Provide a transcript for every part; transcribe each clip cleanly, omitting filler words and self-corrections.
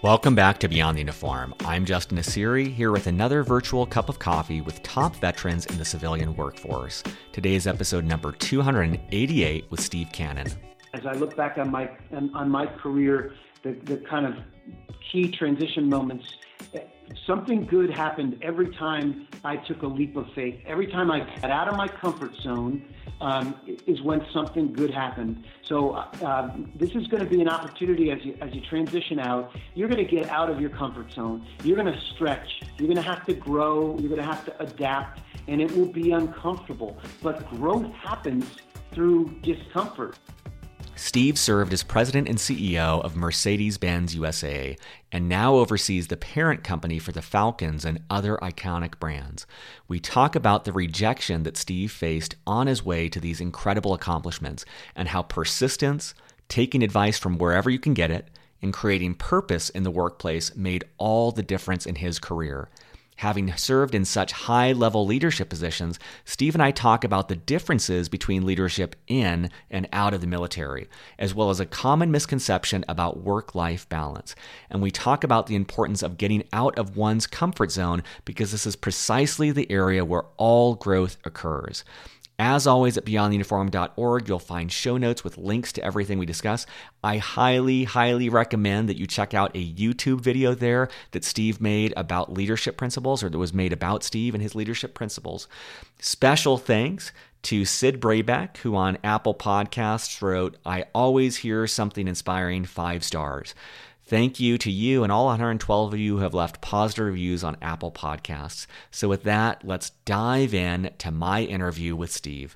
Welcome back to Beyond the Uniform. I'm Justin Nassiri, here with another virtual cup of coffee with top veterans in the civilian workforce. Today is episode number 288 with Steve Cannon. As I look back on my career, the kind of key transition moments, something good happened every time I took a leap of faith. Every time I got out of my comfort zone is when something good happened. So this is going to be an opportunity as you transition out. You're going to get out of your comfort zone. You're going to stretch. You're going to have to grow. You're going to have to adapt, and it will be uncomfortable. But growth happens through discomfort. Steve served as president and CEO of Mercedes-Benz USA and now oversees the parent company for the Falcons and other iconic brands. We talk about the rejection that Steve faced on his way to these incredible accomplishments and how persistence, taking advice from wherever you can get it, and creating purpose in the workplace made all the difference in his career. Having served in such high-level leadership positions, Steve and I talk about the differences between leadership in and out of the military, as well as a common misconception about work-life balance. And we talk about the importance of getting out of one's comfort zone because this is precisely the area where all growth occurs. As always, at beyondtheuniform.org, you'll find show notes with links to everything we discuss. I highly, highly recommend that you check out a YouTube video there that Steve made about leadership principles, or that was made about Steve and his leadership principles. Special thanks to Sid Brabeck, who on Apple Podcasts wrote, "I always hear something inspiring, 5 stars." Thank you to you and all 112 of you who have left positive reviews on Apple Podcasts. So with that, let's dive in to my interview with Steve.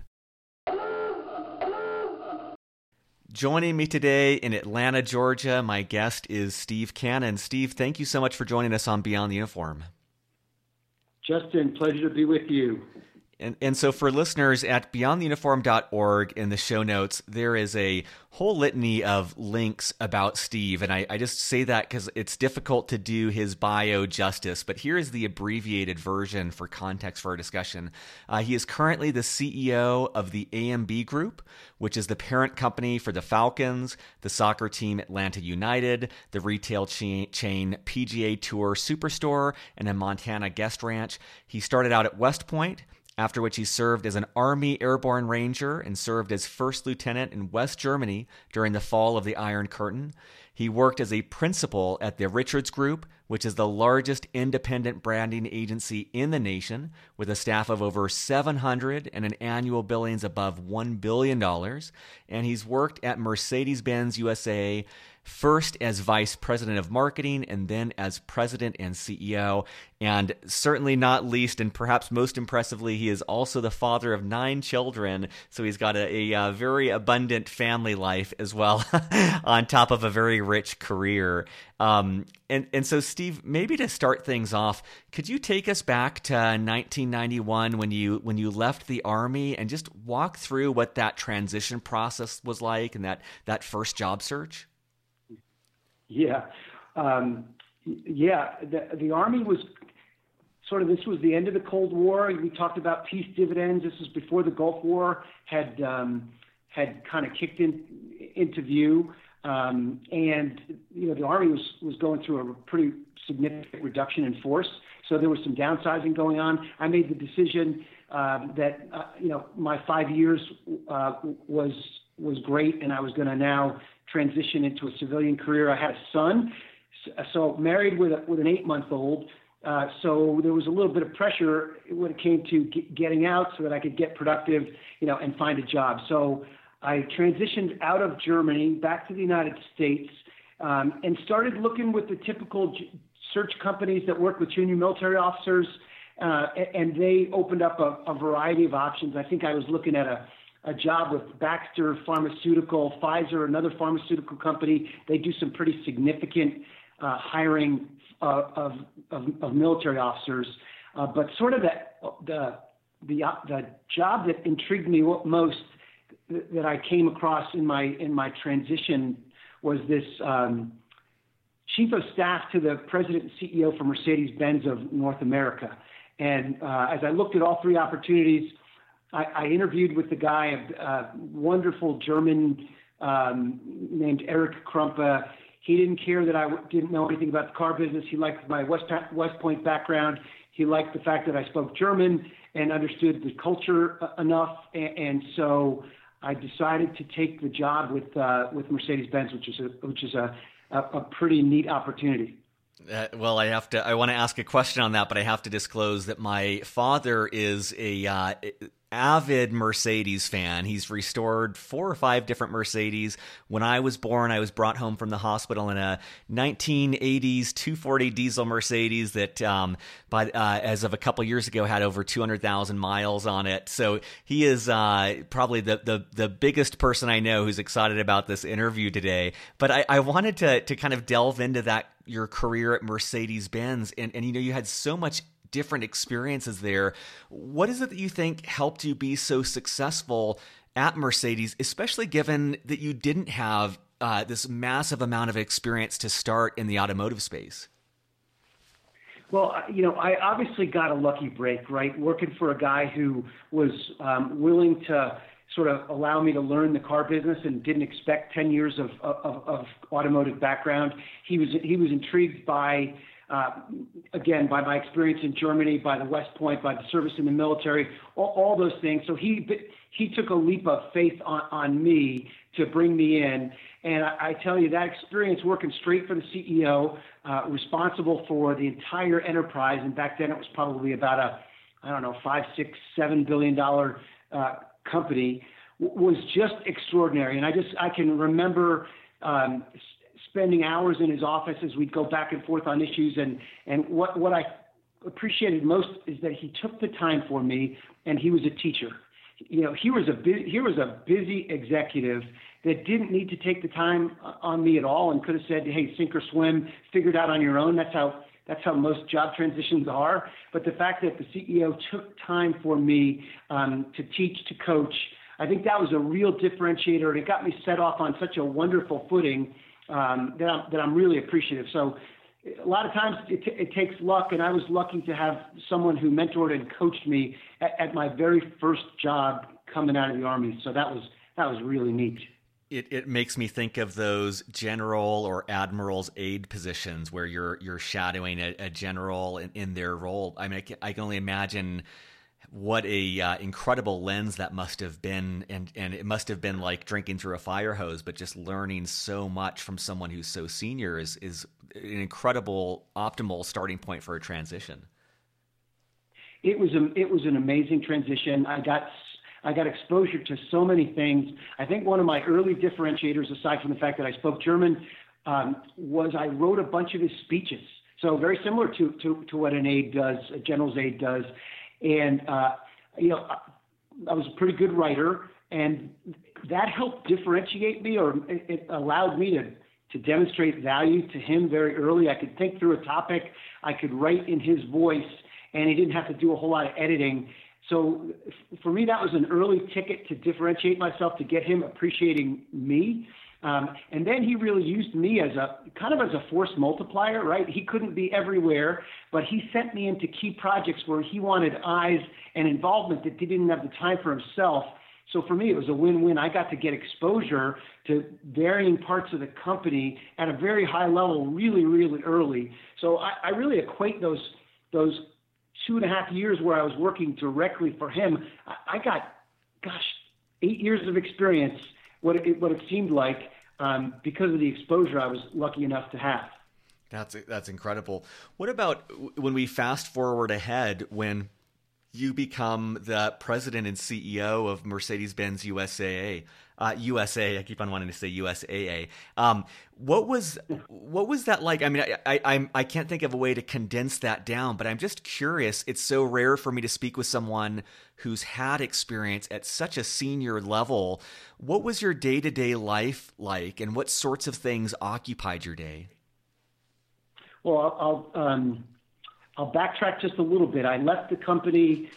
Joining me today in Atlanta, Georgia, my guest is Steve Cannon. Steve, thank you so much for joining us on Beyond the Uniform. Justin, pleasure to be with you. And so for listeners at beyondtheuniform.org in the show notes, there is a whole litany of links about Steve. And I just say that because it's difficult to do his bio justice. But here is the abbreviated version for context for our discussion. He is currently the CEO of the AMB Group, which is the parent company for the Falcons, the soccer team Atlanta United, the retail chain PGA Tour Superstore, and a Montana guest ranch. He started out at West Point, after which he served as an Army Airborne Ranger and served as first lieutenant in West Germany during the fall of the Iron Curtain. He worked as a principal at the Richards Group, which is the largest independent branding agency in the nation, with a staff of over 700 and an annual billings above $1 billion. And he's worked at Mercedes-Benz USA, first as vice president of marketing and then as president and CEO. And certainly not least, and perhaps most impressively, he is also the father of 9 children. So he's got a very abundant family life as well, on top of a very rich career. And so, Steve, maybe to start things off, could you take us back to 1991 when you left the Army and just walk through what that transition process was like and that first job search? Yeah. The Army was this was the end of the Cold War. We talked about peace dividends. This was before the Gulf War had kind of kicked into view. And, the Army was going through a pretty significant reduction in force. So there was some downsizing going on. I made the decision that, my 5 years was great, and I was going to now transition into a civilian career. I had a son, so married with an 8-month-old. So there was a little bit of pressure when it came to getting out so that I could get productive, and find a job. So I transitioned out of Germany back to the United States and started looking with the typical search companies that work with junior military officers, and they opened up a variety of options. I think I was looking at a job with Baxter Pharmaceutical, Pfizer, another pharmaceutical company. They do some pretty significant hiring of military officers. But sort of the job that intrigued me most that I came across in my transition was this chief of staff to the president and CEO for Mercedes-Benz of North America. And as I looked at all 3 opportunities, I interviewed with the guy, a wonderful German named Eric Krumpe. He didn't care that I didn't know anything about the car business. He liked my West Point background. He liked the fact that I spoke German and understood the culture enough. And so I decided to take the job with Mercedes-Benz, which is a pretty neat opportunity. Well, I want to ask a question on that, but I have to disclose that my father is a avid Mercedes fan. He's restored 4 or 5 different Mercedes. When I was born, I was brought home from the hospital in a 1980s 240 diesel Mercedes that, as of a couple years ago, had over 200,000 miles on it. So he is probably the biggest person I know who's excited about this interview today. But I wanted to kind of delve into that, your career at Mercedes-Benz, and you had so much different experiences there. What is it that you think helped you be so successful at Mercedes, especially given that you didn't have this massive amount of experience to start in the automotive space? Well, I obviously got a lucky break, right? Working for a guy who was willing to sort of allow me to learn the car business and didn't expect 10 years of automotive background. He was intrigued by, again, by my experience in Germany, by the West Point, by the service in the military, all those things. So he took a leap of faith on me to bring me in. And I tell you, that experience working straight for the CEO, responsible for the entire enterprise, and back then it was probably about $5, $6, $7 billion company, was just extraordinary. And I can remember spending hours in his office as we'd go back and forth on issues. And what I appreciated most is that he took the time for me, and he was a teacher. He was a busy executive that didn't need to take the time on me at all, and could have said, "Hey, sink or swim, figure it out on your own." That's how most job transitions are. But the fact that the CEO took time for me to teach, to coach, I think that was a real differentiator, and it got me set off on such a wonderful footing that I'm really appreciative. So a lot of times it takes luck, and I was lucky to have someone who mentored and coached me at my very first job coming out of the Army. So that was really neat. It makes me think of those general or admiral's aide positions where you're shadowing a general in their role. I mean, I can only imagine what a incredible lens that must have been, and it must have been like drinking through a fire hose. But just learning so much from someone who's so senior is an incredible, optimal starting point for a transition. It was an amazing transition. I got exposure to so many things. I think one of my early differentiators, aside from the fact that I spoke German, was I wrote a bunch of his speeches. So very similar to what an aide does, a general's aide does. And, I was a pretty good writer, and that helped differentiate me, or it allowed me to demonstrate value to him very early. I could think through a topic, I could write in his voice, and he didn't have to do a whole lot of editing. So for me, that was an early ticket to differentiate myself, to get him appreciating me. And then he really used me as a force multiplier, right? He couldn't be everywhere, but he sent me into key projects where he wanted eyes and involvement that he didn't have the time for himself. So for me, it was a win-win. I got to get exposure to varying parts of the company at a very high level really, really early. So I really equate those 2.5 years where I was working directly for him. I got, 8 years of experience, what it seemed like, because of the exposure I was lucky enough to have. That's incredible. What about when we fast forward ahead, when you become the president and CEO of Mercedes-Benz USA? I keep on wanting to say USAA. What was that like? I mean, I can't think of a way to condense that down, but I'm just curious. It's so rare for me to speak with someone who's had experience at such a senior level. What was your day-to-day life like, and what sorts of things occupied your day? Well, I'll backtrack just a little bit. I left the company.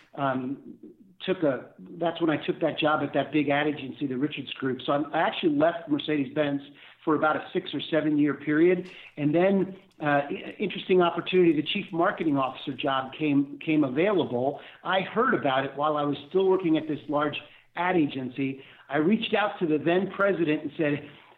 That's when I took that job at that big ad agency, the Richards Group. So I actually left Mercedes-Benz for about a 6 or 7 year period. And then interesting opportunity, the chief marketing officer job came available. I heard about it while I was still working at this large ad agency. I reached out to the then president and said,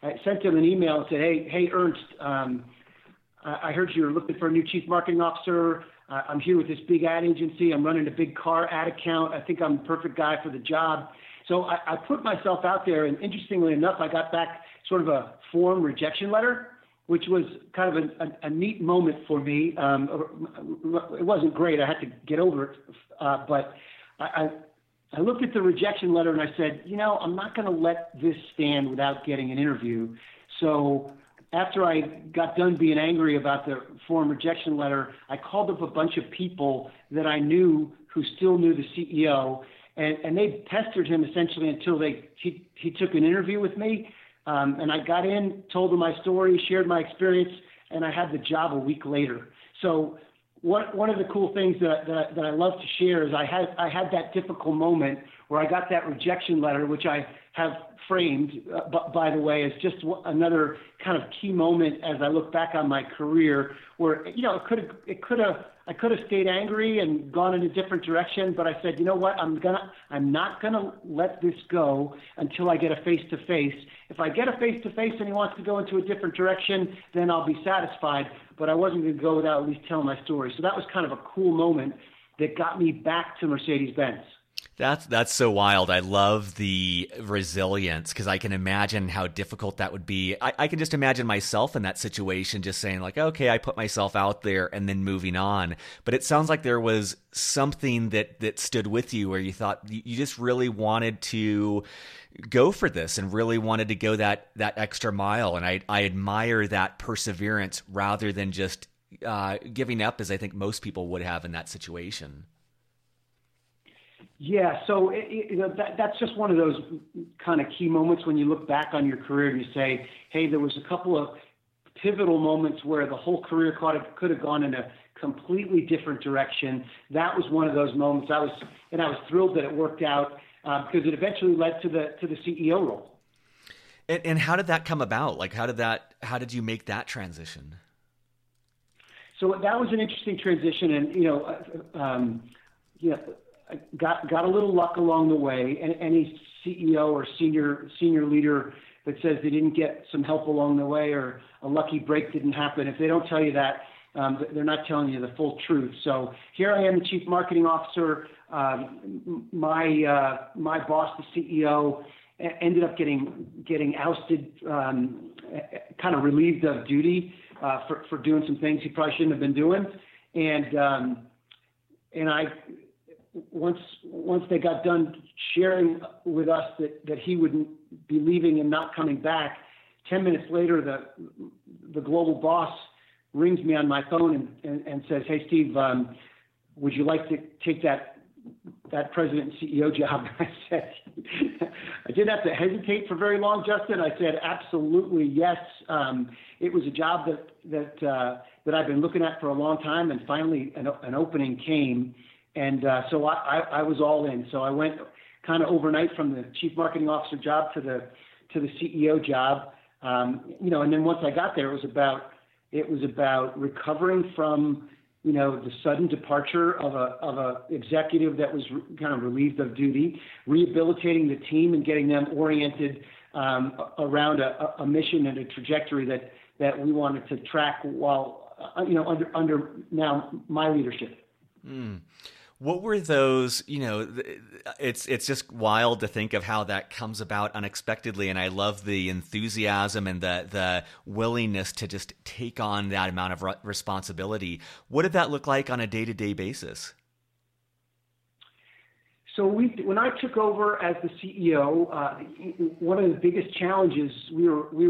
I sent him an email and said, hey, Ernst, I heard you're looking for a new chief marketing officer. I'm here with this big ad agency. I'm running a big car ad account. I think I'm the perfect guy for the job. So I put myself out there, and interestingly enough, I got back sort of a form rejection letter, which was kind of a neat moment for me. It wasn't great. I had to get over it. But I looked at the rejection letter and I said, I'm not going to let this stand without getting an interview. So after I got done being angry about the form rejection letter, I called up a bunch of people that I knew who still knew the CEO, and they pestered him essentially until he took an interview with me. And I got in, told them my story, shared my experience, and I had the job a week later. So one of the cool things that I love to share is I had that difficult moment where I got that rejection letter, which I have framed, by the way, as just another kind of key moment as I look back on my career, where I could have stayed angry and gone in a different direction, but I said, you know what, I'm not gonna let this go until I get a face-to-face. If I get a face-to-face and he wants to go into a different direction, then I'll be satisfied, but I wasn't gonna go without at least telling my story. So that was kind of a cool moment that got me back to Mercedes-Benz. That's so wild. I love the resilience, because I can imagine how difficult that would be. I can just imagine myself in that situation, just saying like, okay, I put myself out there and then moving on. But it sounds like there was something that stood with you where you thought you just really wanted to go for this and really wanted to go that extra mile. And I admire that perseverance rather than just giving up, as I think most people would have in that situation. Yeah, so that's just one of those kind of key moments when you look back on your career and you say, hey, there was a couple of pivotal moments where the whole career could have gone in a completely different direction. That was one of those moments. I was thrilled that it worked out because it eventually led to the CEO role. And how did that come about? Like, how did you make that transition? So that was an interesting transition, and I got a little luck along the way. And any CEO or senior leader that says they didn't get some help along the way or a lucky break didn't happen, if they don't tell you that, they're not telling you the full truth. So here I am, the chief marketing officer. My boss, the CEO, ended up getting ousted, kind of relieved of duty for doing some things he probably shouldn't have been doing. And I, once they got done sharing with us that he wouldn't be leaving and not coming back, 10 minutes later, the global boss rings me on my phone and says, hey, Steve, would you like to take that president and CEO job? I said, I didn't have to hesitate for very long, Justin. I said, absolutely, yes. It was a job that I've been looking at for a long time, and finally an opening came. And so I was all in. So I went kind of overnight from the chief marketing officer job to the CEO job. And then once I got there, it was about recovering from, the sudden departure of a executive that was kind of relieved of duty, rehabilitating the team and getting them oriented around a mission and a trajectory that we wanted to track while, under now my leadership. Mm. What were those, it's just wild to think of how that comes about unexpectedly. And I love the enthusiasm and the willingness to just take on that amount of responsibility. What did that look like on a day-to-day basis? So when I took over as the CEO, one of the biggest challenges we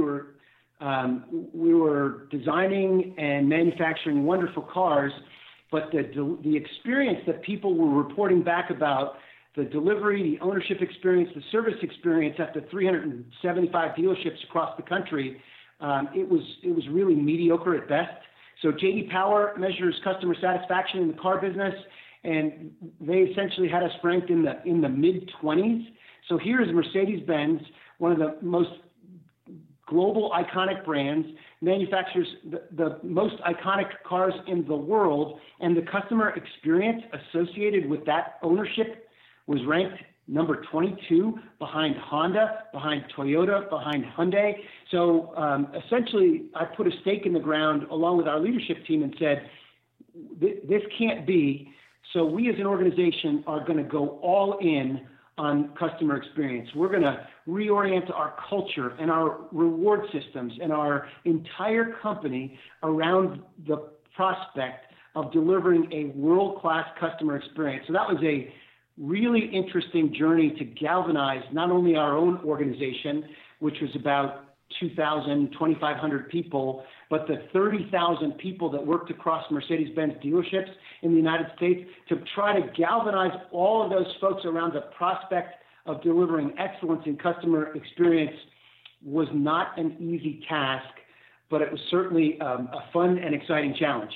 were designing and manufacturing wonderful cars, but the experience that people were reporting back about, the delivery, the ownership experience, the service experience at the 375 dealerships across the country, it was really mediocre at best. So J.D. Power measures customer satisfaction in the car business, and they essentially had us ranked in the mid-20s. So here is Mercedes-Benz, one of the most global iconic brands, manufactures the most iconic cars in the world, and the customer experience associated with that ownership was ranked number 22 behind Honda, behind Toyota, behind Hyundai. So essentially, I put a stake in the ground along with our leadership team and said, this can't be. So we as an organization are going to go all in on customer experience. We're going to reorient our culture and our reward systems and our entire company around the prospect of delivering a world-class customer experience. So that was a really interesting journey to galvanize not only our own organization, which was about 2,500 people, but the 30,000 people that worked across Mercedes-Benz dealerships in the United States, to try to galvanize all of those folks around the prospect of delivering excellence in customer experience was not an easy task, but it was certainly a fun and exciting challenge.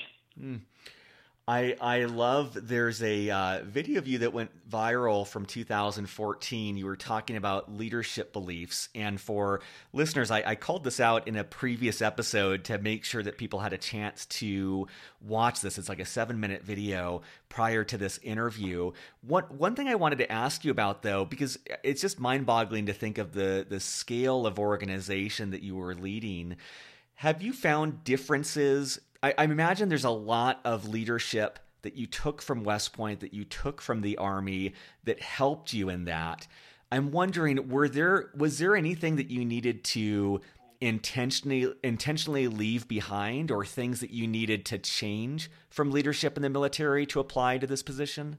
I love, there's a video of you that went viral from 2014. You were talking about leadership beliefs. And for listeners, I called this out in a previous episode to make sure that people had a chance to watch this. It's like a 7-minute video prior to this interview. One thing I wanted to ask you about, though, because it's just mind-boggling to think of the scale of organization that you were leading. Have you found differences? I imagine there's a lot of leadership that you took from West Point, that you took from the Army, that helped you in that. I'm wondering, was there anything that you needed to intentionally leave behind, or things that you needed to change from leadership in the military to apply to this position?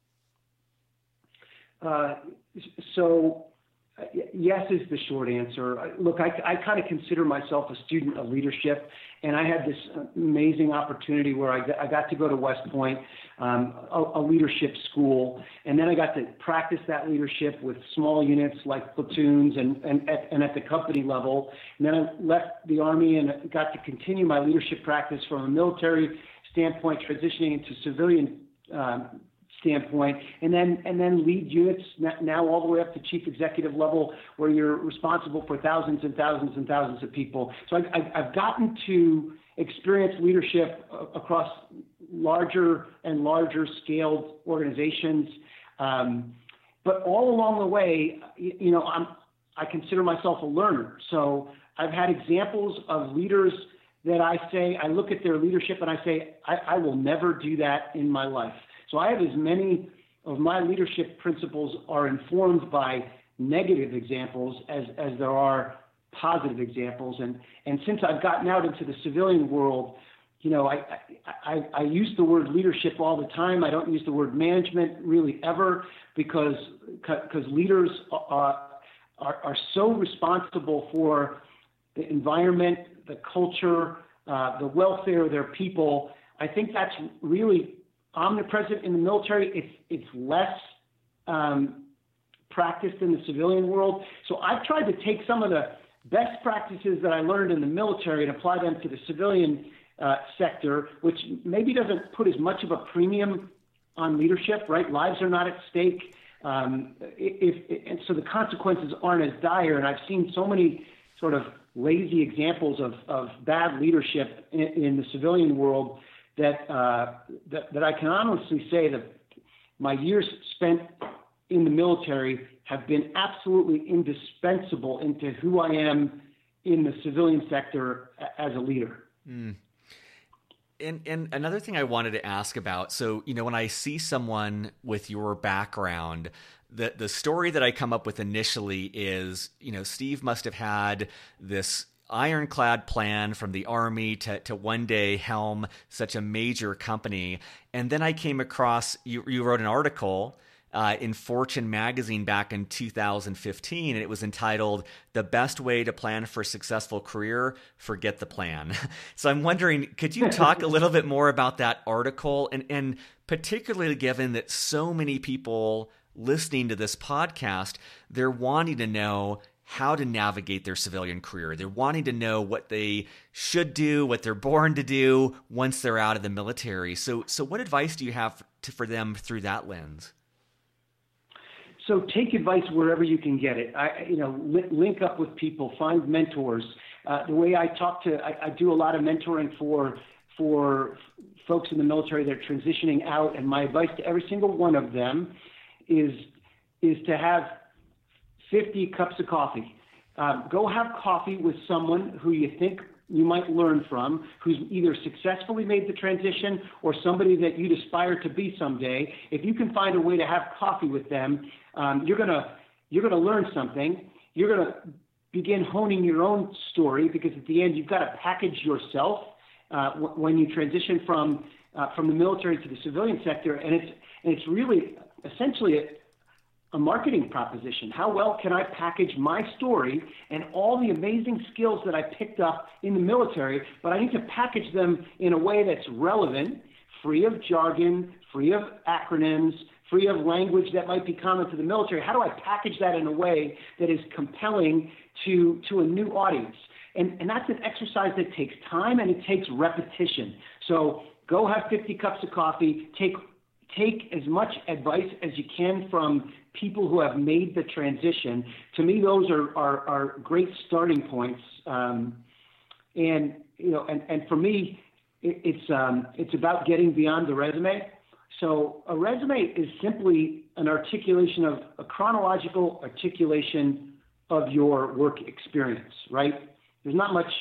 Yes is the short answer. Look, I kind of consider myself a student of leadership, and I had this amazing opportunity where I got to go to West Point, a leadership school, and then I got to practice that leadership with small units like platoons and at the company level. And then I left the Army and got to continue my leadership practice from a military standpoint, transitioning into civilian standpoint, and then lead units now all the way up to chief executive level, where you're responsible for thousands and thousands and thousands of people. So I've gotten to experience leadership across larger and larger scaled organizations, but all along the way, I consider myself a learner. So I've had examples of leaders that I look at their leadership and I say, I will never do that in my life. So I have as many of my leadership principles are informed by negative examples as there are positive examples. And since I've gotten out into the civilian world, I use the word leadership all the time. I don't use the word management really ever, because leaders are so responsible for the environment, the culture, the welfare of their people. I think that's really omnipresent in the military. It's less practiced in the civilian world. So I've tried to take some of the best practices that I learned in the military and apply them to the civilian sector, which maybe doesn't put as much of a premium on leadership, right? Lives are not at stake. And so the consequences aren't as dire. And I've seen so many sort of lazy examples of bad leadership in the civilian world that I can honestly say that my years spent in the military have been absolutely indispensable into who I am in the civilian sector as a leader. Mm. And another thing I wanted to ask about, so, when I see someone with your background, the story that I come up with initially is, Steve must have had this ironclad plan from the Army to one day helm such a major company. And then I came across, you wrote an article in Fortune magazine back in 2015, and it was entitled, "The Best Way to Plan for a Successful Career, Forget the Plan." So I'm wondering, could you talk a little bit more about that article, and particularly given that so many people listening to this podcast, they're wanting to know how to navigate their civilian career. They're wanting to know what they should do, what they're born to do once they're out of the military. So what advice do you have for them through that lens? So take advice wherever you can get it. Link up with people, find mentors. The way I I do a lot of mentoring for folks in the military that are transitioning out, and my advice to every single one of them is is to have 50 cups of coffee. Go have coffee with someone who you think you might learn from, who's either successfully made the transition or somebody that you'd aspire to be someday. If you can find a way to have coffee with them, you're gonna learn something. You're gonna begin honing your own story, because at the end you've got to package yourself when you transition from the military to the civilian sector, and it's really essentially a marketing proposition. How well can I package my story and all the amazing skills that I picked up in the military, but I need to package them in a way that's relevant, free of jargon, free of acronyms, free of language that might be common to the military. How do I package that in a way that is compelling to a new audience? And that's an exercise that takes time and it takes repetition. So go have 50 cups of coffee, take as much advice as you can from people who have made the transition. To me, those are great starting points. And for me, it's about getting beyond the resume. So a resume is simply an articulation of a chronological articulation of your work experience, right? There's not much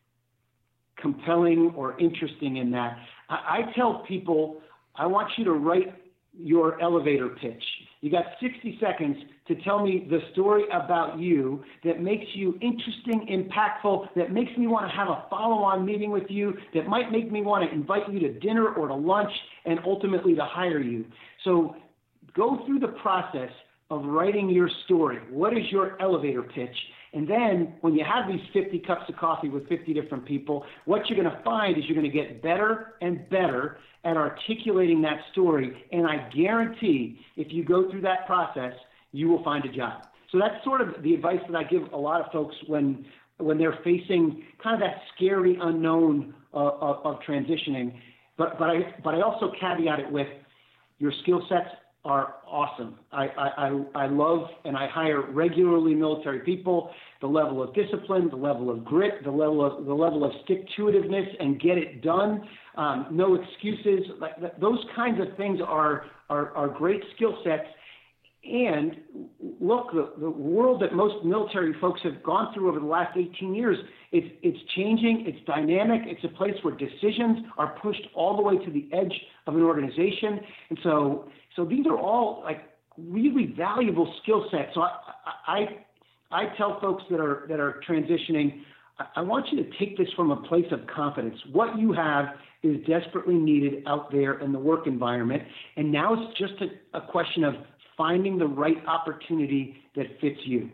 compelling or interesting in that. I tell people, I want you to write your elevator pitch. You got 60 seconds to tell me the story about you that makes you interesting, impactful, that makes me want to have a follow-on meeting with you, that might make me want to invite you to dinner or to lunch and ultimately to hire you. So go through the process of writing your story. What is your elevator pitch? And then when you have these 50 cups of coffee with 50 different people, what you're going to find is you're going to get better and better at articulating that story. And I guarantee if you go through that process, you will find a job. So that's sort of the advice that I give a lot of folks when they're facing kind of that scary unknown of transitioning. But I also caveat it with your skill sets are awesome. I love and I hire regularly military people. The level of discipline, the level of grit, the level of stick-to-itiveness and get it done. No excuses. Those kinds of things are great skill sets. And look, the world that most military folks have gone through over the last 18 years, it's changing, it's dynamic, it's a place where decisions are pushed all the way to the edge of an organization. And so these are all like really valuable skill sets. So I tell folks that are transitioning, I want you to take this from a place of confidence. What you have is desperately needed out there in the work environment. And now it's just a question of finding the right opportunity that fits you.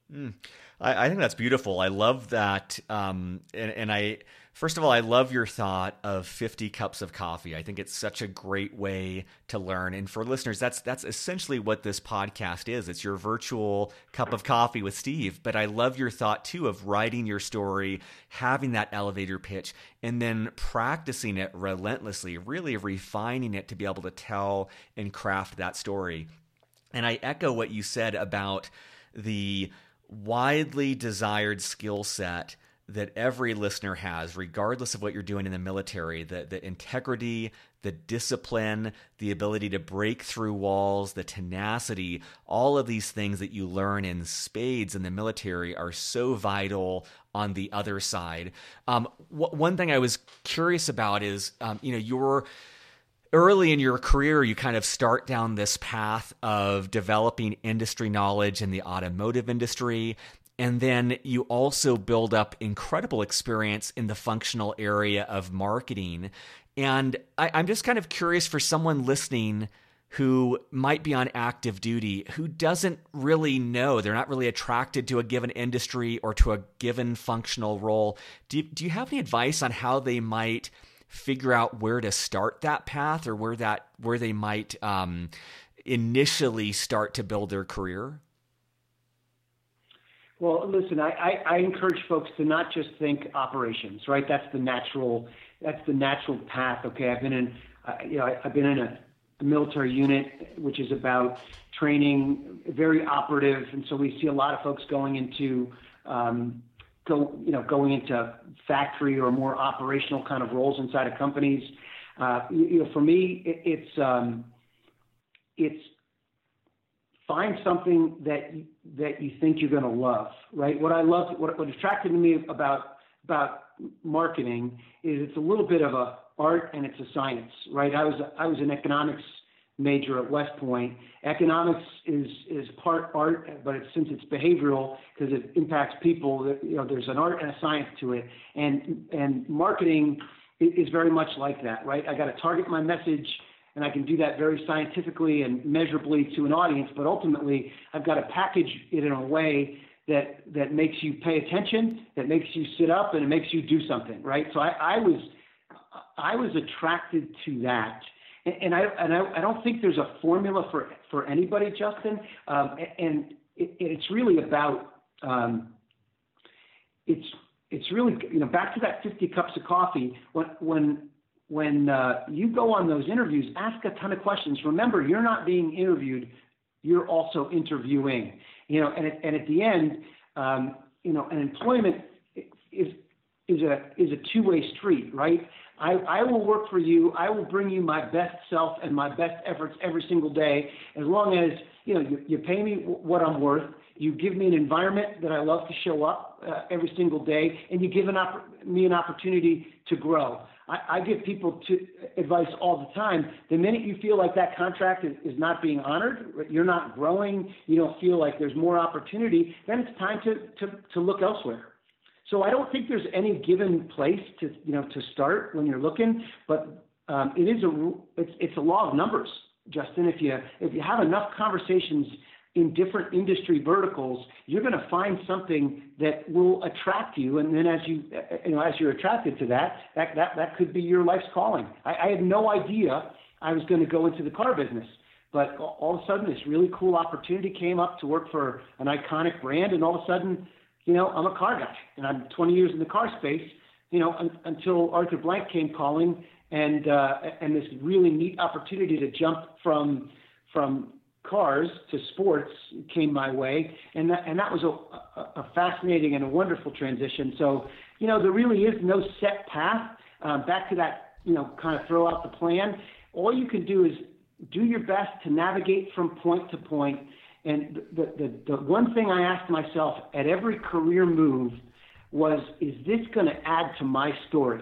I think that's beautiful. I love that. And I, first of all, I love your thought of 50 cups of coffee. I think it's such a great way to learn. And for listeners, that's essentially what this podcast is. It's your virtual cup of coffee with Steve. But I love your thought too of writing your story, having that elevator pitch, and then practicing it relentlessly, really refining it to be able to tell and craft that story. And I echo what you said about the widely desired skill set that every listener has, regardless of what you're doing in the military, the integrity, the discipline, the ability to break through walls, the tenacity, all of these things that you learn in spades in the military are so vital on the other side. One thing I was curious about is, you're early in your career, you kind of start down this path of developing industry knowledge in the automotive industry. And then you also build up incredible experience in the functional area of marketing. And I'm just kind of curious for someone listening who might be on active duty, who doesn't really know, they're not really attracted to a given industry or to a given functional role. Do you have any advice on how they might figure out where to start that path, or where they might initially start to build their career? Well, listen, I encourage folks to not just think operations, right? That's the natural path. Okay, I've been in a military unit, which is about training, very operative, and so we see a lot of folks going into factory or more operational kind of roles inside of companies. For me, it's find something that you think you're going to love, right? What I love, what attracted me about marketing is it's a little bit of a art and it's a science, right? I was an economics major at West Point. Economics is part art, but since it's behavioral because it impacts people, there's an art and a science to it. And marketing is very much like that, right? I got to target my message, and I can do that very scientifically and measurably to an audience, but ultimately I've got to package it in a way that makes you pay attention, that makes you sit up, and it makes you do something, right? So I was attracted to that. And I don't think there's a formula for anybody, Justin. And it's really about it's really, back to that 50 cups of coffee. When you go on those interviews, ask a ton of questions. Remember, you're not being interviewed; you're also interviewing. And at the end, an employment is a two-way street, right? I will work for you. I will bring you my best self and my best efforts every single day, as long as you pay me what I'm worth. You give me an environment that I love to show up every single day, and you give me an opportunity to grow. I give people advice all the time. The minute you feel like that contract is not being honored, you're not growing, you don't feel like there's more opportunity, then it's time to look elsewhere. So I don't think there's any given place to start when you're looking, but it's a law of numbers, Justin. If you have enough conversations in different industry verticals, you're going to find something that will attract you, and then as you're attracted to that could be your life's calling. I had no idea I was going to go into the car business, but all of a sudden this really cool opportunity came up to work for an iconic brand, and all of a sudden, I'm a car guy, and I'm 20 years in the car space, until Arthur Blank came calling, and this really neat opportunity to jump from cars to sports came my way, and that was a fascinating and a wonderful transition. So, there really is no set path. Back to that, kind of throw out the plan. All you can do is do your best to navigate from point to point. And the one thing I asked myself at every career move was, is this going to add to my story?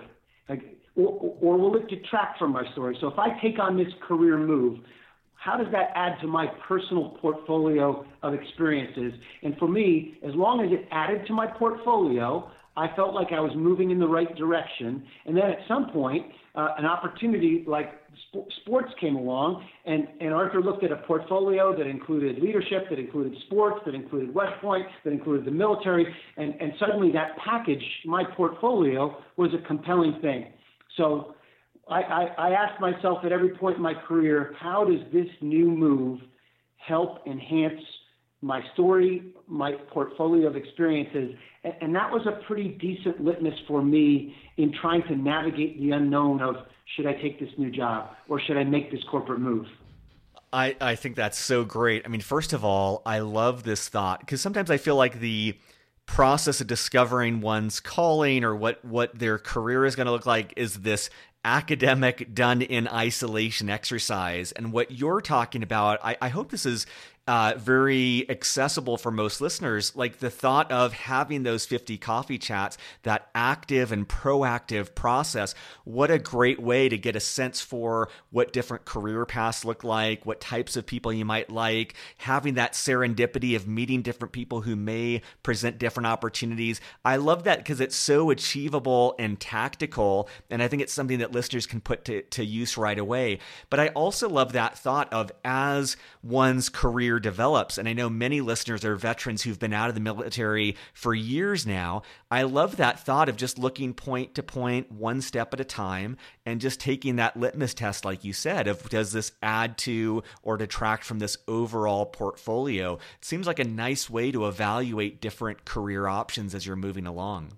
Or will it detract from my story? So if I take on this career move, how does that add to my personal portfolio of experiences? And for me, as long as it added to my portfolio, I felt like I was moving in the right direction. And then at some point, an opportunity like sports came along, and Arthur looked at a portfolio that included leadership, that included sports, that included West Point, that included the military, and suddenly that package, my portfolio, was a compelling thing. So I asked myself at every point in my career, how does this new move help enhance my story, my portfolio of experiences? And that was a pretty decent litmus for me in trying to navigate the unknown of, should I take this new job or should I make this corporate move? I think that's so great. I mean, first of all, I love this thought, because sometimes I feel like the process of discovering one's calling or what their career is going to look like is this academic, done in isolation exercise. And what you're talking about, I hope this is very accessible for most listeners, like the thought of having those 50 coffee chats, that active and proactive process. What a great way to get a sense for what different career paths look like, what types of people you might like, having that serendipity of meeting different people who may present different opportunities. I love that because it's so achievable and tactical, and I think it's something that listeners can put to use right away. But I also love that thought of, as one's career develops, and I know many listeners are veterans who've been out of the military for years now, I love that thought of just looking point to point, one step at a time, and just taking that litmus test, like you said, of does this add to or detract from this overall portfolio? It seems like a nice way to evaluate different career options as you're moving along.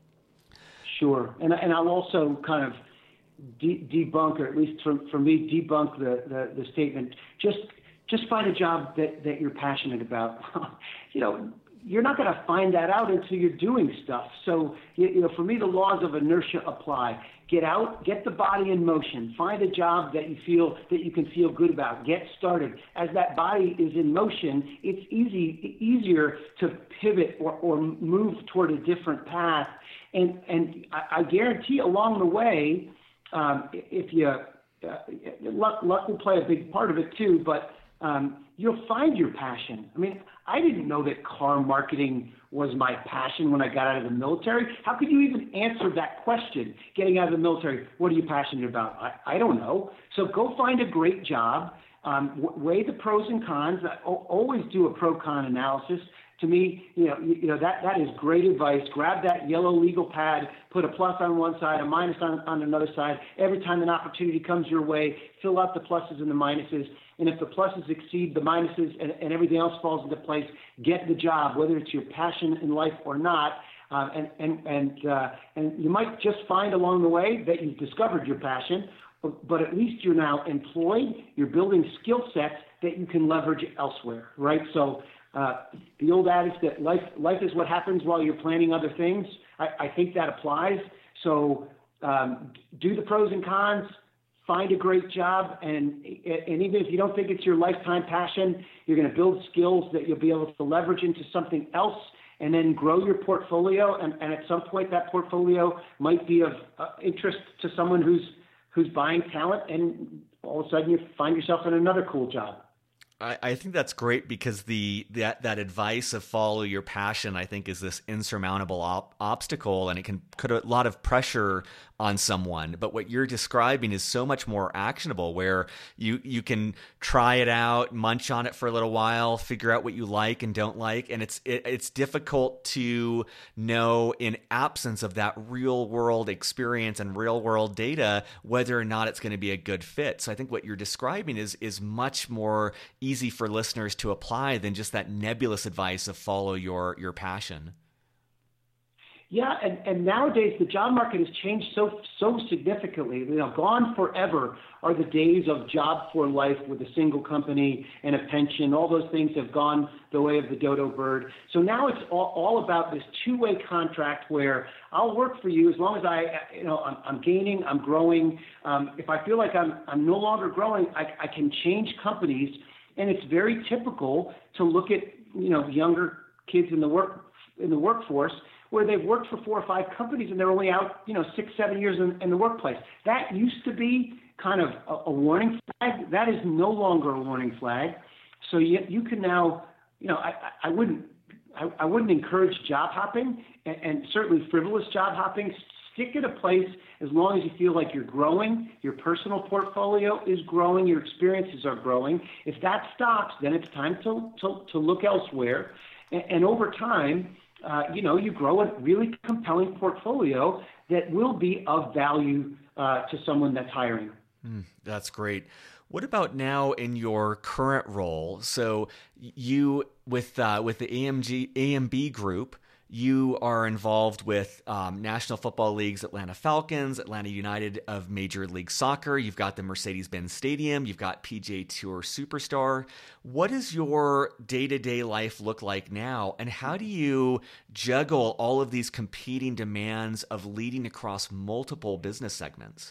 Sure. And I'll also kind of debunk, or at least for me, debunk the statement, just find a job that you're passionate about. You're not going to find that out until you're doing stuff. So, for me, the laws of inertia apply. get out, get the body in motion, find a job that you can feel good about, get started. As that body is in motion, it's easier to pivot or move toward a different path. And I guarantee along the way, if you luck will play a big part of it too, but you'll find your passion. I mean, I didn't know that car marketing was my passion when I got out of the military. How could you even answer that question, getting out of the military? What are you passionate about? I don't know. So go find a great job, weigh the pros and cons. I always do a pro-con analysis. To me, that is great advice. Grab that yellow legal pad, put a plus on one side, a minus on another side. Every time an opportunity comes your way, fill out the pluses and the minuses. And if the pluses exceed the minuses and everything else falls into place, get the job, whether it's your passion in life or not. And you might just find along the way that you've discovered your passion, but at least you're now employed. You're building skill sets that you can leverage elsewhere, right? So the old adage that life is what happens while you're planning other things, I think that applies. So do the pros and cons, find a great job, and even if you don't think it's your lifetime passion, you're going to build skills that you'll be able to leverage into something else, and then grow your portfolio. And at some point, that portfolio might be of interest to someone who's buying talent, and all of a sudden you find yourself in another cool job. I think that's great because that advice of follow your passion, I think, is this insurmountable obstacle, and it can put a lot of pressure on someone. But what you're describing is so much more actionable, where you can try it out, munch on it for a little while, figure out what you like and don't like. And it's difficult to know, in absence of that real world experience and real world data, whether or not it's going to be a good fit. So I think what you're describing is much more easy for listeners to apply than just that nebulous advice of follow your passion. Yeah, and nowadays the job market has changed so significantly. Gone forever are the days of job for life with a single company and a pension. All those things have gone the way of the dodo bird. So now it's all about this two-way contract where I'll work for you as long as I'm gaining, I'm growing. If I feel like I'm no longer growing, I can change companies, and it's very typical to look at younger kids in the workforce, where they've worked for 4 or 5 companies and they're only out, 6, 7 years in the workplace. That used to be kind of a warning flag. That is no longer a warning flag. So you can now, I wouldn't encourage job hopping and certainly frivolous job hopping. Stick at a place as long as you feel like you're growing, your personal portfolio is growing, your experiences are growing. If that stops, then it's time to look elsewhere. And over time, you grow a really compelling portfolio that will be of value to someone that's hiring. That's great. What about now in your current role? So you, with the AMB group, you are involved with National Football League's Atlanta Falcons, Atlanta United of Major League Soccer. You've got the Mercedes-Benz Stadium. You've got PGA Tour Superstar. What does your day-to-day life look like now? And how do you juggle all of these competing demands of leading across multiple business segments?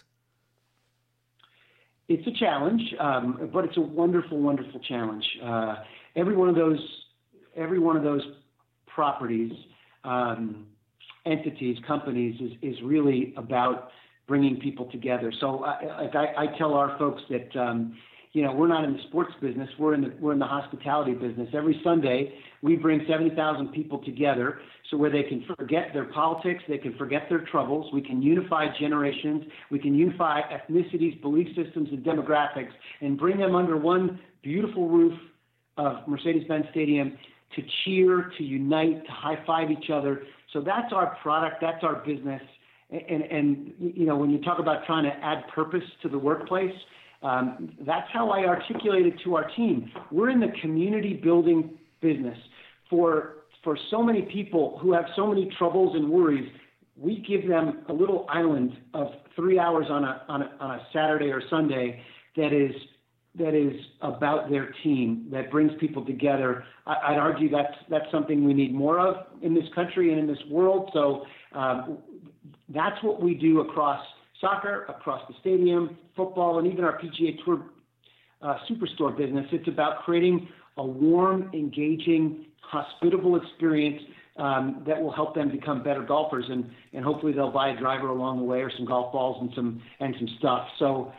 It's a challenge, but it's a wonderful, wonderful challenge. Every one of those properties, entities, companies is really about bringing people together. So I tell our folks that we're not in the sports business, we're in the hospitality business. Every Sunday we bring 70,000 people together, so where they can forget their politics, they can forget their troubles, we can unify generations, we can unify ethnicities, belief systems, and demographics, and bring them under one beautiful roof of Mercedes-Benz Stadium to cheer, to unite, to high-five each other. So that's our product, that's our business. And when you talk about trying to add purpose to the workplace, that's how I articulate it to our team. We're in the community building business. For so many people who have so many troubles and worries, we give them a little island of 3 hours on a Saturday or Sunday that is about their team, that brings people together. I'd argue that's something we need more of in this country and in this world. So that's what we do across soccer, across the stadium, football, and even our PGA Tour Superstore business. It's about creating a warm, engaging, hospitable experience that will help them become better golfers, and hopefully they'll buy a driver along the way or some golf balls and some stuff. So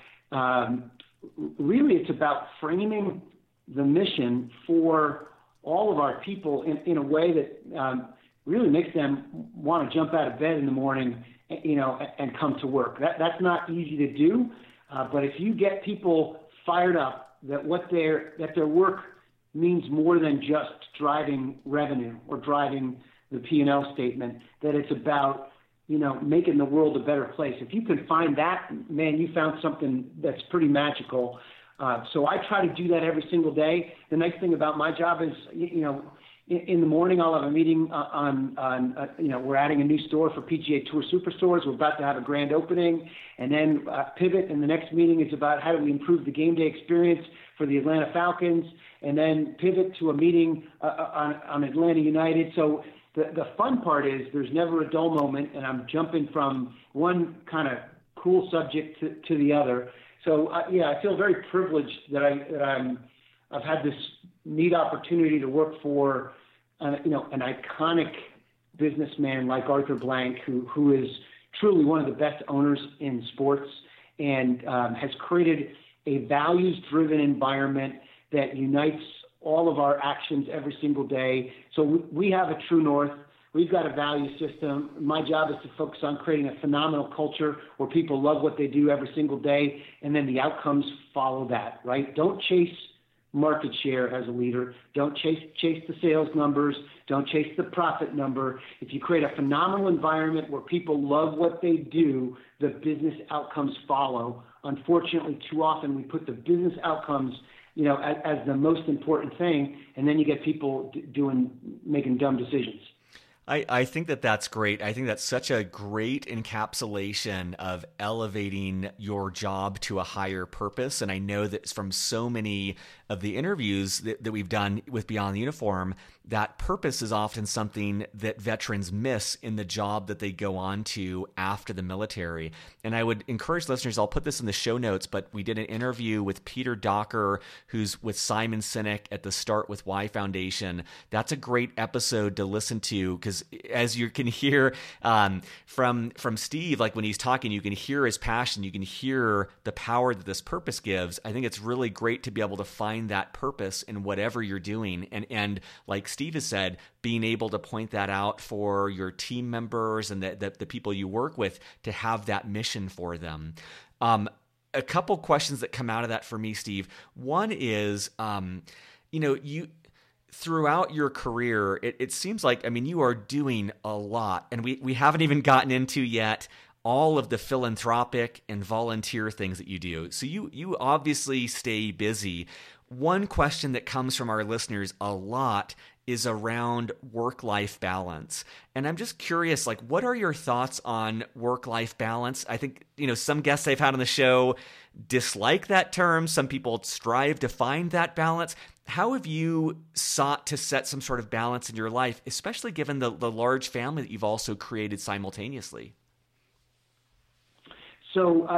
really, it's about framing the mission for all of our people in a way that really makes them want to jump out of bed in the morning, and come to work. That's not easy to do, but if you get people fired up that their work means more than just driving revenue or driving the P&L statement, that it's about making the world a better place. If you can find that, man, you found something that's pretty magical. So I try to do that every single day. The nice thing about my job is, in the morning I'll have a meeting on we're adding a new store for PGA Tour Superstores. We're about to have a grand opening, and then pivot. And the next meeting is about how do we improve the game day experience for the Atlanta Falcons, and then pivot to a meeting on Atlanta United. So the fun part is there's never a dull moment, and I'm jumping from one kind of cool subject to the other. So I feel very privileged that I've had this neat opportunity to work for an iconic businessman like Arthur Blank, who is truly one of the best owners in sports, and has created a values-driven environment that unites all of our actions every single day. So we have a true north. We've got a value system. My job is to focus on creating a phenomenal culture where people love what they do every single day, and then the outcomes follow that, right? Don't chase market share as a leader. Don't chase the sales numbers. Don't chase the profit number. If you create a phenomenal environment where people love what they do, the business outcomes follow. Unfortunately, too often we put the business outcomes as the most important thing, and then you get people making dumb decisions. I think that's great. I think that's such a great encapsulation of elevating your job to a higher purpose. And I know that from so many of the interviews that we've done with Beyond the Uniform, that purpose is often something that veterans miss in the job that they go on to after the military. And I would encourage listeners, I'll put this in the show notes, but we did an interview with Peter Docker, who's with Simon Sinek at the Start With Why Foundation. That's a great episode to listen to, because as you can hear from Steve, like when he's talking, you can hear his passion, you can hear the power that this purpose gives. I think it's really great to be able to find that purpose in whatever you're doing. And like Steve has said, being able to point that out for your team members and the people you work with to have that mission for them. A couple questions that come out of that for me, Steve. One is, you throughout your career, it seems like, you are doing a lot, and we haven't even gotten into yet all of the philanthropic and volunteer things that you do. So you obviously stay busy. One question that comes from our listeners a lot is around work-life balance. And I'm just curious, what are your thoughts on work-life balance? I think, some guests I've had on the show dislike that term. Some people strive to find that balance. How have you sought to set some sort of balance in your life, especially given the large family that you've also created simultaneously? So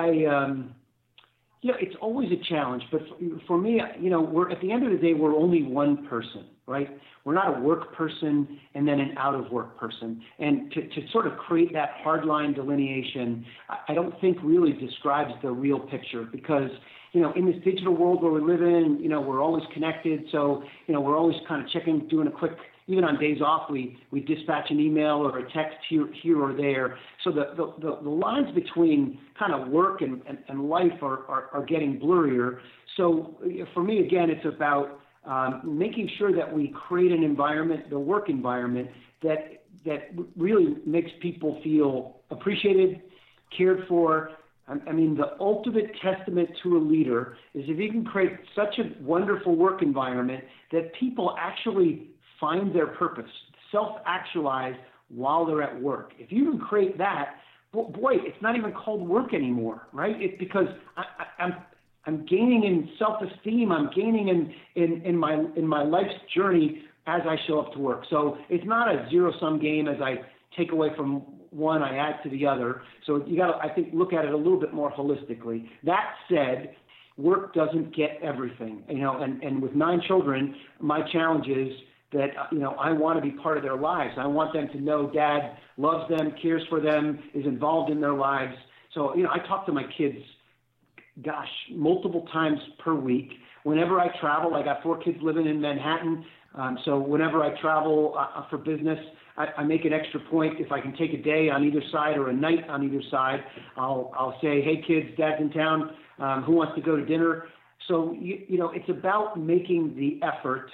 it's always a challenge, but for me, we're at the end of the day, we're only one person, right? We're not a work person and then an out of work person. And to sort of create that hard line delineation, I don't think really describes the real picture, because, in this digital world where we live in, we're always connected. So, we're always kind of checking, doing a quick, even on days off, we dispatch an email or a text here or there. So the lines between kind of work and life are getting blurrier. So for me, again, it's about making sure that we create an environment, the work environment, that really makes people feel appreciated, cared for. The ultimate testament to a leader is if you can create such a wonderful work environment that people actually find their purpose, self-actualize while they're at work. If you can create that, boy, it's not even called work anymore, right? It's because I'm gaining in self-esteem. I'm gaining in my life's journey as I show up to work. So it's not a zero-sum game as I take away from one, I add to the other. So you got to, I think, look at it a little bit more holistically. That said, work doesn't get everything, and with 9 children, my challenge is that, I want to be part of their lives. I want them to know Dad loves them, cares for them, is involved in their lives. So, I talk to my kids, multiple times per week. Whenever I travel, I got 4 kids living in Manhattan. So whenever I travel for business, I make an extra point. If I can take a day on either side or a night on either side, I'll say, hey kids, Dad's in town. Who wants to go to dinner? So, it's about making the effort.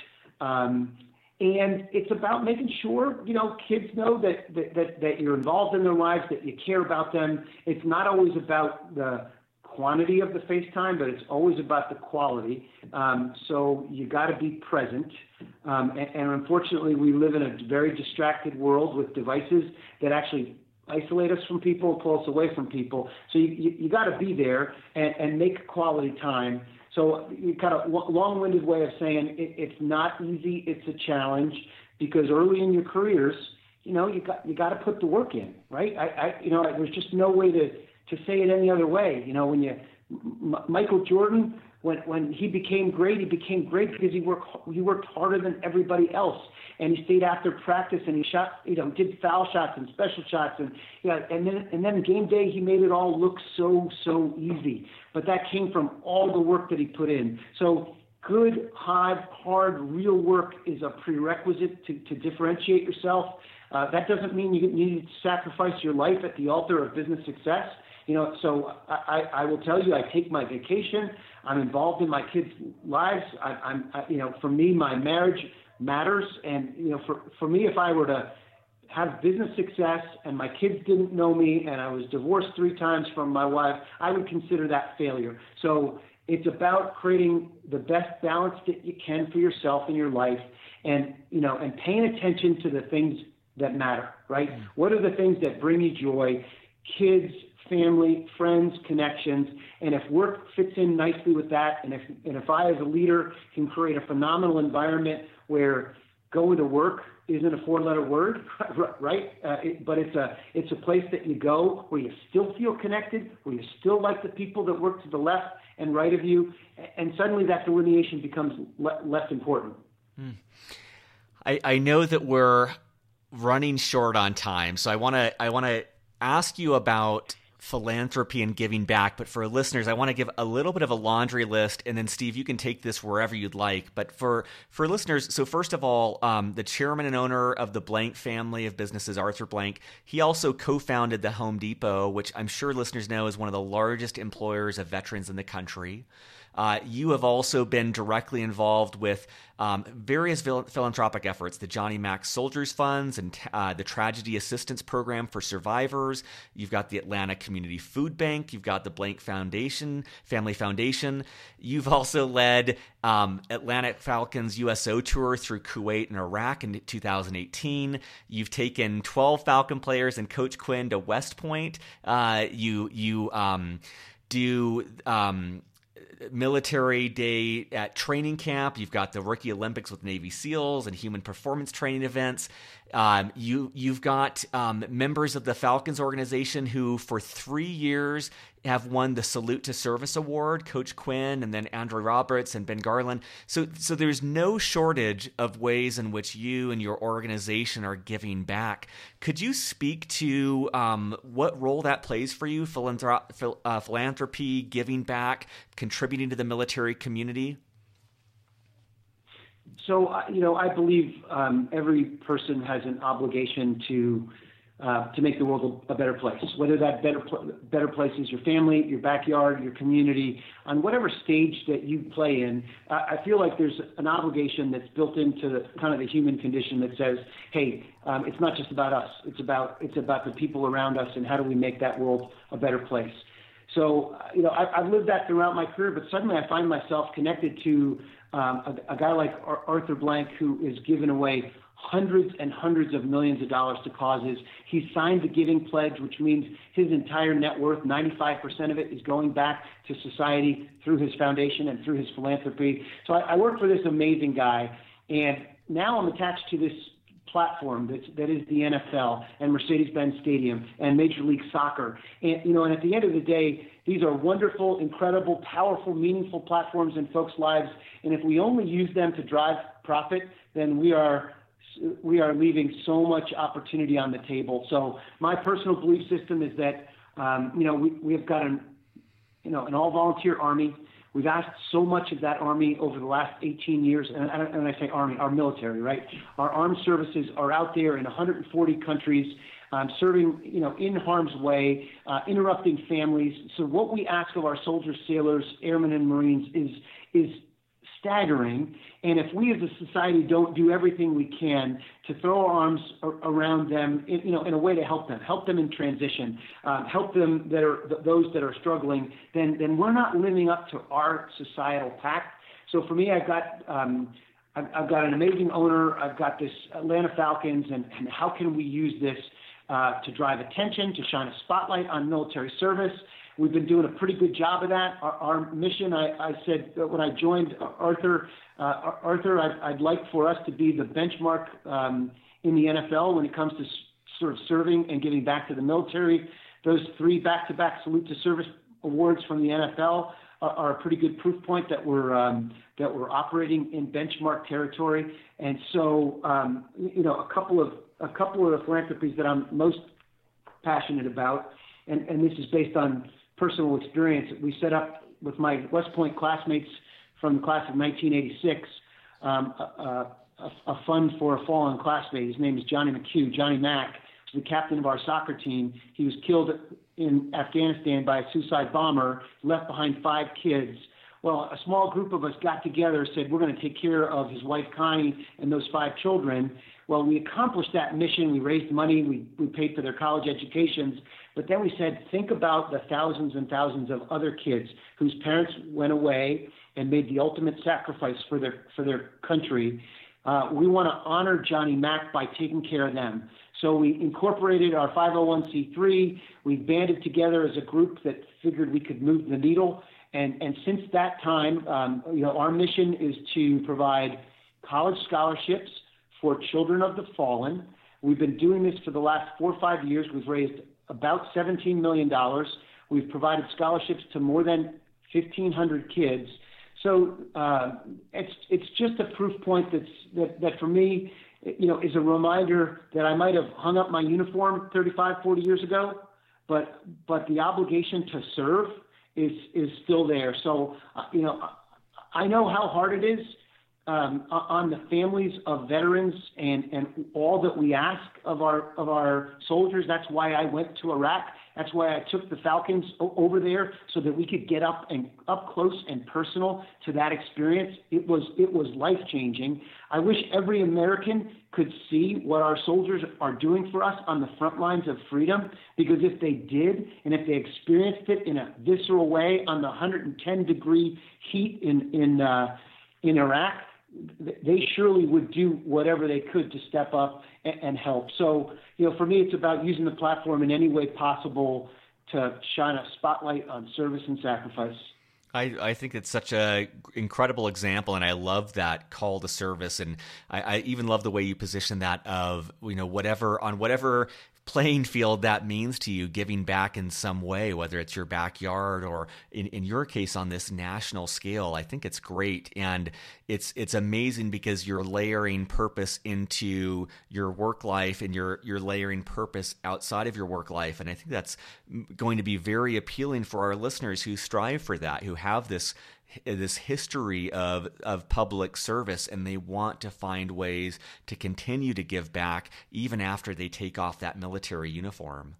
And it's about making sure, kids know that you're involved in their lives, that you care about them. It's not always about the quantity of the FaceTime, but it's always about the quality. So you got to be present. And unfortunately, we live in a very distracted world with devices that actually isolate us from people, pull us away from people. So you got to be there and make quality time. So you kind of long-winded way of saying it's not easy. It's a challenge because early in your careers, you got to put the work in, right? There's just no way to say it any other way. When Michael Jordan, when he became great because he worked harder than everybody else, and he stayed after practice and he shot, did foul shots and special shots, and then game day he made it all look so easy. But that came from all the work that he put in. So good, hard, real work is a prerequisite to differentiate yourself. That doesn't mean you need to sacrifice your life at the altar of business success. So I will tell you, I take my vacation. I'm involved in my kids' lives. For me, my marriage matters. And, for me, if I were to have business success and my kids didn't know me and I was divorced 3 times from my wife, I would consider that failure. So it's about creating the best balance that you can for yourself in your life and paying attention to the things that matter, right? What are the things that bring you joy? Kids, family, friends, connections, and if work fits in nicely with that, and if I as a leader can create a phenomenal environment where going to work isn't a 4-letter word, right? But it's a place that you go where you still feel connected, where you still like the people that work to the left and right of you, and suddenly that delineation becomes less important. I know that we're running short on time, so I want to ask you about philanthropy and giving back, but for listeners, I want to give a little bit of a laundry list, and then Steve, you can take this wherever you'd like. But for listeners, so first of all, the chairman and owner of the Blank family of businesses, Arthur Blank, he also co-founded the Home Depot, which I'm sure listeners know is one of the largest employers of veterans in the country. You have also been directly involved with various philanthropic efforts, the Johnny Mack Soldiers Funds and the Tragedy Assistance Program for Survivors. You've got the Atlanta Community Food Bank. You've got the Blank Foundation, Family Foundation. You've also led Atlantic Falcons USO tour through Kuwait and Iraq in 2018. You've taken 12 Falcon players and Coach Quinn to West Point. You do military day at training camp. You've got the Rookie Olympics with Navy SEALs and human performance training events. You've got members of the Falcons organization who for 3 years have won the Salute to Service Award, Coach Quinn and then Andrew Roberts and Ben Garland. So there's no shortage of ways in which you and your organization are giving back. Could you speak to what role that plays for you, philanthropy, giving back, contributing to the military community? So, I believe every person has an obligation to make the world a better place, whether that better place is your family, your backyard, your community, on whatever stage that you play in. I feel like there's an obligation that's built into the human condition that says, hey, it's not just about us. It's about the people around us and how do we make that world a better place. So, I've lived that throughout my career, but suddenly I find myself connected to a guy like Arthur Blank, who is giving away hundreds and hundreds of millions of dollars to causes. He signed the Giving Pledge, which means his entire net worth, 95% of it, is going back to society through his foundation and through his philanthropy. So I work for this amazing guy, and now I'm attached to this platform that is the NFL and Mercedes-Benz Stadium and Major League Soccer. And at the end of the day, these are wonderful, incredible, powerful, meaningful platforms in folks' lives. And if we only use them to drive profit, then we are leaving so much opportunity on the table. So my personal belief system is that we have got an all-volunteer Army. We've asked so much of that Army over the last 18 years, and I say Army, our military, right? Our armed services are out there in 140 countries, serving, in harm's way, interrupting families. So what we ask of our soldiers, sailors, airmen, and Marines is staggering. And if we as a society don't do everything we can to throw our arms around them, in a way to help them in transition, help them those that are struggling, then we're not living up to our societal pact. So for me, I've got an amazing owner. I've got this Atlanta Falcons, and how can we use this to drive attention, to shine a spotlight on military service? We've been doing a pretty good job of that. Our mission, I said when I joined Arthur, I'd like for us to be the benchmark in the NFL when it comes to sort of serving and giving back to the military. Those 3 back-to-back Salute to Service awards from the NFL are a pretty good proof point that we're operating in benchmark territory. And so, a couple of the philanthropies that I'm most passionate about, and this is based on personal experience. We set up with my West Point classmates from the class of 1986 a fund for a fallen classmate. His name is Johnny McHugh. Johnny Mack was the captain of our soccer team. He was killed in Afghanistan by a suicide bomber, left behind 5 kids. Well, a small group of us got together, said we're going to take care of his wife Connie and those 5 children. Well, we accomplished that mission. We raised money. We paid for their college educations. But then we said, think about the thousands and thousands of other kids whose parents went away and made the ultimate sacrifice for their country. We want to honor Johnny Mack by taking care of them. So we incorporated our 501c3. We banded together as a group that figured we could move the needle. And since that time, our mission is to provide college scholarships for children of the fallen. We've been doing this for the last 4 or 5 years. We've raised about $17 million. We've provided scholarships to more than 1,500 kids. So it's just a proof point that for me, is a reminder that I might have hung up my uniform 35, 40 years ago, but the obligation to serve is still there. So, I know how hard it is on the families of veterans and all that we ask of our soldiers. That's why I went to Iraq. That's why I took the Falcons over there, so that we could get up close and personal to that experience. It was life-changing. I wish every American could see what our soldiers are doing for us on the front lines of freedom, because if they did, and if they experienced it in a visceral way on the 110-degree heat in Iraq, they surely would do whatever they could to step up and help. So, for me, it's about using the platform in any way possible to shine a spotlight on service and sacrifice. I think it's such an incredible example, and I love that call to service, and I even love the way you position that of, whatever playing field that means to you, giving back in some way, whether it's your backyard or in your case on this national scale. I think it's great. And it's amazing because you're layering purpose into your work life, and you're layering purpose outside of your work life. And I think that's going to be very appealing for our listeners who strive for that, who have this history of public service, and they want to find ways to continue to give back even after they take off that military uniform.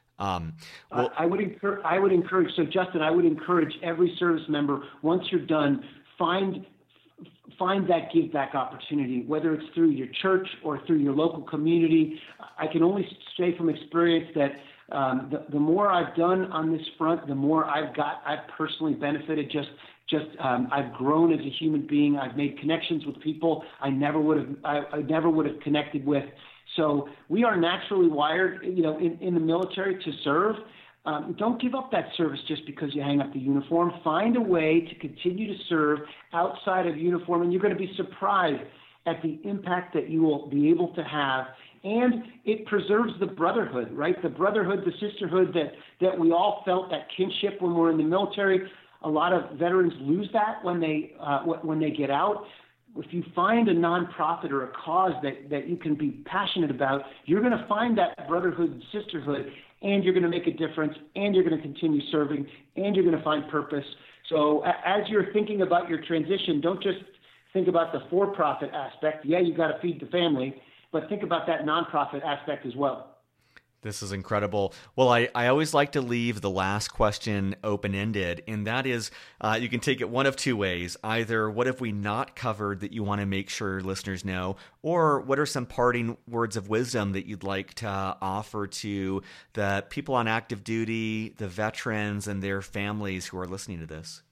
I would encourage. So, Justin, I would encourage every service member, once you're done, find that give back opportunity, whether it's through your church or through your local community. I can only say from experience that the more I've done on this front, the more I've personally benefited. I've grown as a human being. I've made connections with people I never would have connected with. So we are naturally wired, in the military to serve. Don't give up that service just because you hang up the uniform. Find a way to continue to serve outside of uniform, and you're going to be surprised at the impact that you will be able to have. And it preserves the brotherhood, right? The brotherhood, the sisterhood that we all felt, that kinship when we're in the military. A lot of veterans lose that when they get out. If you find a nonprofit or a cause that you can be passionate about, you're going to find that brotherhood and sisterhood, and you're going to make a difference, and you're going to continue serving, and you're going to find purpose. So as you're thinking about your transition, don't just think about the for-profit aspect. Yeah, you got to feed the family, but think about that nonprofit aspect as well. This is incredible. Well, I always like to leave the last question open-ended, and that is, you can take it one of two ways. Either what have we not covered that you want to make sure listeners know, or what are some parting words of wisdom that you'd like to offer to the people on active duty, the veterans, and their families who are listening to this?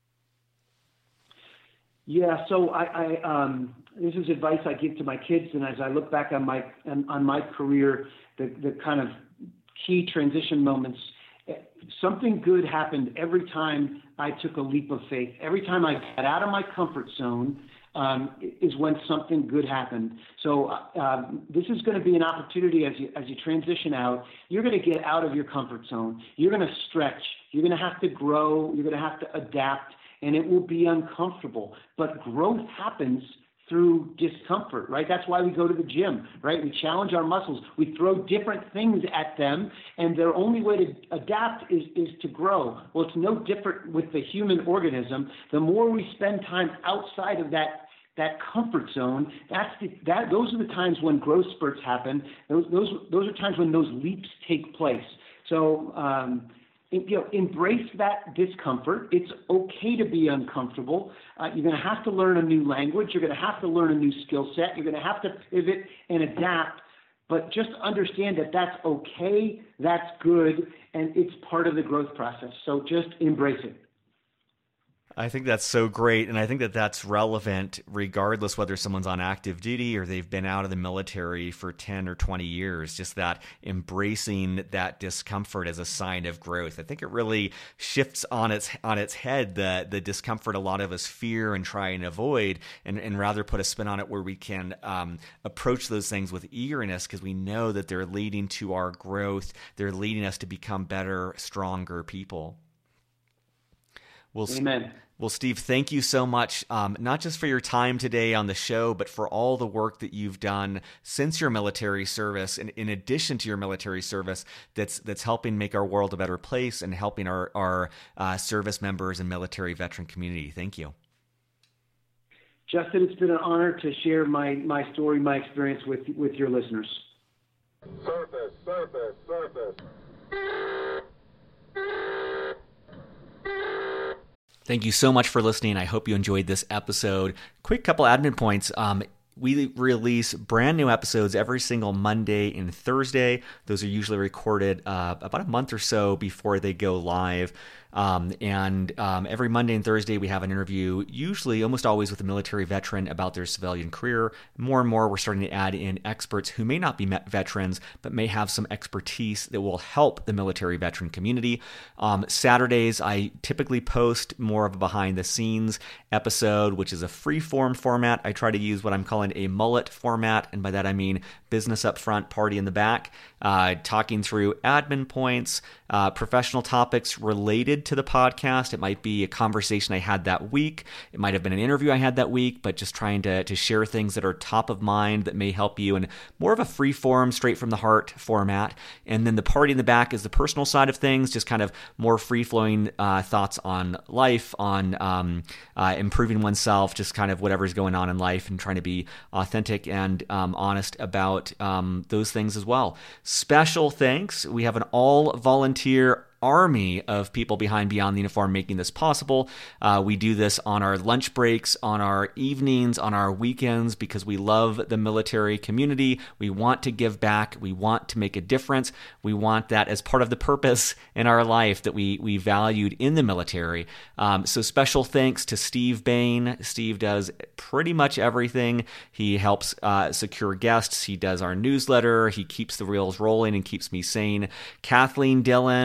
Yeah, so I this is advice I give to my kids, and as I look back on my career, the kind of key transition moments, something good happened every time I took a leap of faith. Every time I got out of my comfort zone is when something good happened. So this is going to be an opportunity as you transition out. You're going to get out of your comfort zone. You're going to stretch. You're going to have to grow. You're going to have to adapt. And it will be uncomfortable. But growth happens through discomfort, right? That's why we go to the gym, right? We challenge our muscles. We throw different things at them, and their only way to adapt is to grow. Well, it's no different with the human organism. The more we spend time outside of that comfort zone, those are the times when growth spurts happen. Those are times when those leaps take place. So, embrace that discomfort. It's okay to be uncomfortable. You're going to have to learn a new language. You're going to have to learn a new skill set. You're going to have to pivot and adapt. But just understand that that's okay, that's good, and it's part of the growth process. So just embrace it. I think that's so great, and I think that that's relevant regardless whether someone's on active duty or they've been out of the military for 10 or 20 years, just that embracing that discomfort as a sign of growth. I think it really shifts on its head the discomfort a lot of us fear and try and avoid, and rather put a spin on it where we can approach those things with eagerness because we know that they're leading to our growth. They're leading us to become better, stronger people. Well, Amen. Well, Steve, thank you so much, not just for your time today on the show, but for all the work that you've done since your military service, and in addition to your military service, that's helping make our world a better place and helping our service members and military veteran community. Thank you. Justin, it's been an honor to share my story, my experience with your listeners. Surface. Thank you so much for listening. I hope you enjoyed this episode. Quick couple admin points. We release brand new episodes every single Monday and Thursday. Those are usually recorded about a month or so before they go live. Every Monday and Thursday, we have an interview, usually almost always with a military veteran about their civilian career. More and more, we're starting to add in experts who may not be veterans, but may have some expertise that will help the military veteran community. Saturdays, I typically post more of a behind-the-scenes episode, which is a free-form format. I try to use what I'm calling a mullet format, and by that I mean business up front, party in the back, talking through admin points, professional topics related to the podcast. It might be a conversation I had that week. It might have been an interview I had that week, but just trying to share things that are top of mind that may help you in more of a free form, straight from the heart format. And then the party in the back is the personal side of things, just kind of more free-flowing thoughts on life, on improving oneself, just kind of whatever's going on in life, and trying to be authentic and honest about those things as well. Special thanks. We have an all-volunteer army of people behind Beyond the Uniform making this possible. We do this on our lunch breaks, on our evenings, on our weekends, because we love the military community. We want to give back. We want to make a difference. We want that as part of the purpose in our life that we valued in the military. So special thanks to Steve Bain. Steve does pretty much everything. He helps secure guests. He does our newsletter. He keeps the reels rolling and keeps me sane. Kathleen Dillon, the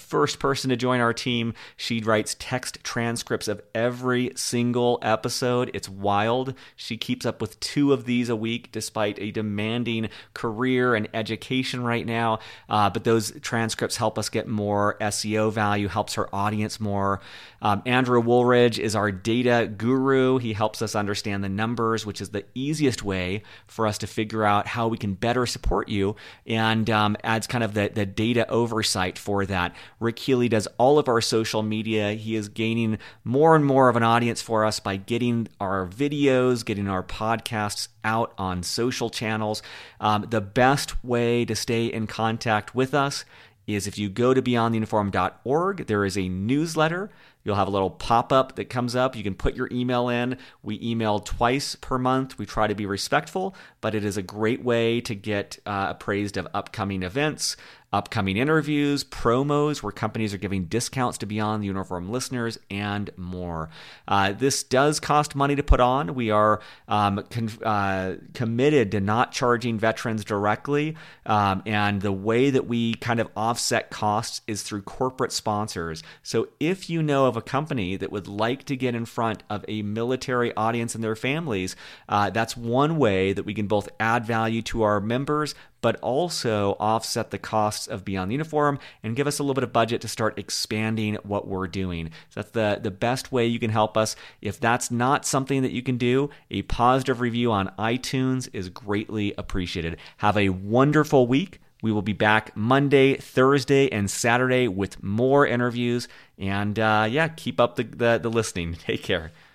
first person to join our team. She writes text transcripts of every single episode. It's wild. She keeps up with 2 of these a week despite a demanding career and education right now. But those transcripts help us get more SEO value, helps her audience more. Andrew Woolridge is our data guru. He helps us understand the numbers, which is the easiest way for us to figure out how we can better support you, and adds kind of the data oversight for that. Rick Healy does all of our social media. He is gaining more and more of an audience for us by getting our videos, getting our podcasts out on social channels. The best way to stay in contact with us is if you go to beyondtheuniform.org, there is a newsletter. You'll have a little pop-up that comes up. You can put your email in. We email twice per month. We try to be respectful, but it is a great way to get appraised of upcoming events, upcoming interviews, promos where companies are giving discounts to Beyond the Uniform listeners, and more. This does cost money to put on. We are committed to not charging veterans directly, and the way that we kind of offset costs is through corporate sponsors. So if you know of a company that would like to get in front of a military audience and their families, that's one way that we can both add value to our members, but also offset the costs of Beyond the Uniform and give us a little bit of budget to start expanding what we're doing. So that's the best way you can help us. If that's not something that you can do, a positive review on iTunes is greatly appreciated. Have a wonderful week. We will be back Monday, Thursday, and Saturday with more interviews. And keep up the listening. Take care.